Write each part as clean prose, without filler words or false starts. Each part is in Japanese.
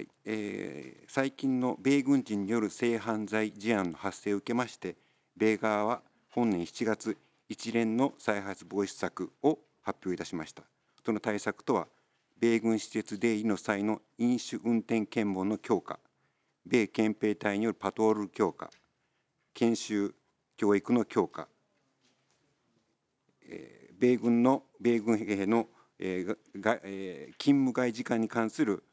はい、最近の米軍人による性犯罪事案の発生を受けまして、米側は本年7月、一連の再発防止策を発表いたしました。その対策とは、米軍施設出入りの際の飲酒運転検問の強化、米憲兵隊によるパトロール強化、研修教育の強化、米軍兵の、勤務外時間に関する、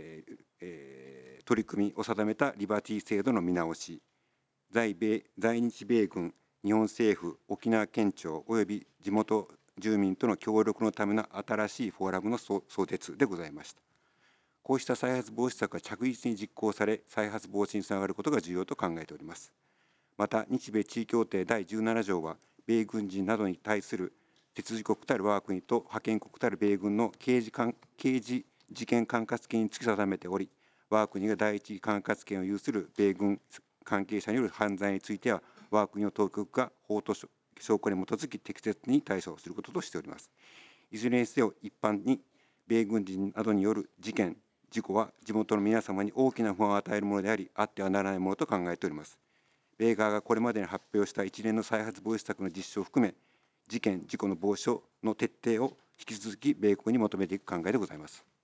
取り組みを定めたリバティ制度の見直し、在日米軍、日本政府、沖縄県庁及び地元住民との協力のための新しいフォーラムの創設でございました。こうした再発防止策が着実に実行され、再発防止につながることが重要と考えております。また、日米地位協定第17条は、米軍人などに対する接続国たる我が国と派遣国たる米軍の刑事事件管轄権につき定めており、我が国が第一管轄権を有する米軍関係者による犯罪については、我が国の当局が法と証拠に基づき適切に対処することとしております。いずれにせよ、一般に米軍人などによる事件、事故は地元の皆様に大きな不安を与えるものであり、あってはならないものと考えております。米側がこれまでに発表した一連の再発防止策の実施を含め、事件・事故の防止の徹底を引き続き米国に求めていく考えでございます。